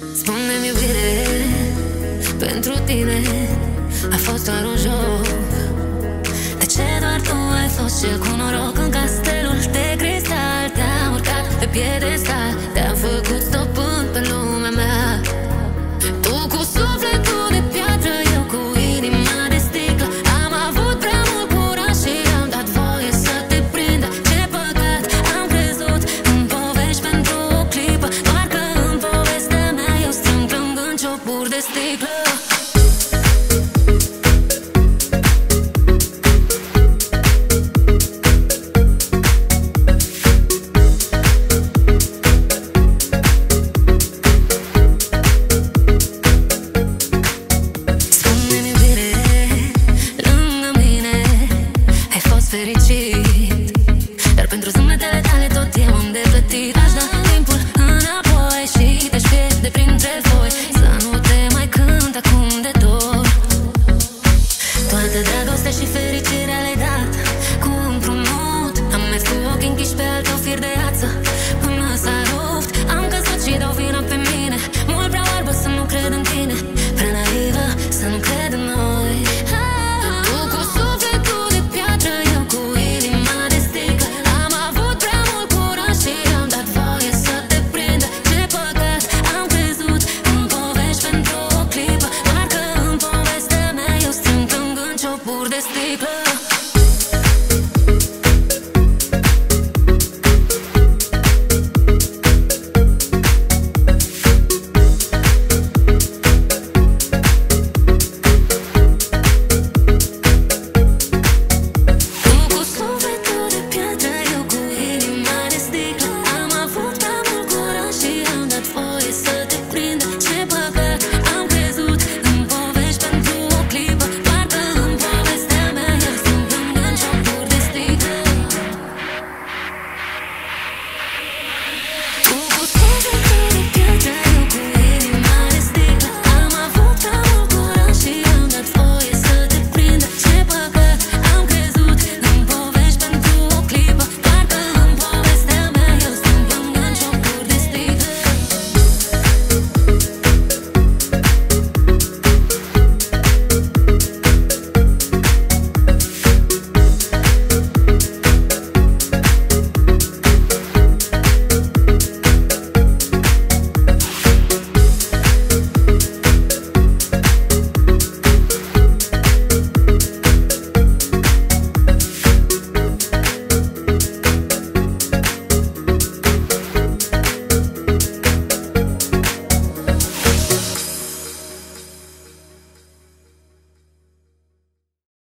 Spune-mi iubire, pentru tine a fost doar un joc. De ce doar tu ai fost cel cu noroc? În castelul de cristal te-am urcat pe piedestal, te-am făcut stăpân pe lumea mea. Tu cu sufletul de piatră, eu cu inima de sticlă. Am avut prea mult curaj și am dat voie să te prindă. Ce păcat, am crezut în povești pentru o clipă, doar că în povestea mea eu strâng plângând ciopuri de sticlă. Fericit, dar pentru zâmbetele tale tot eu am de plătit. Aș da timpul înapoi și te-aș pierde printre voi, să nu te mai cânt acum de dor. Toată dragostea și fericirea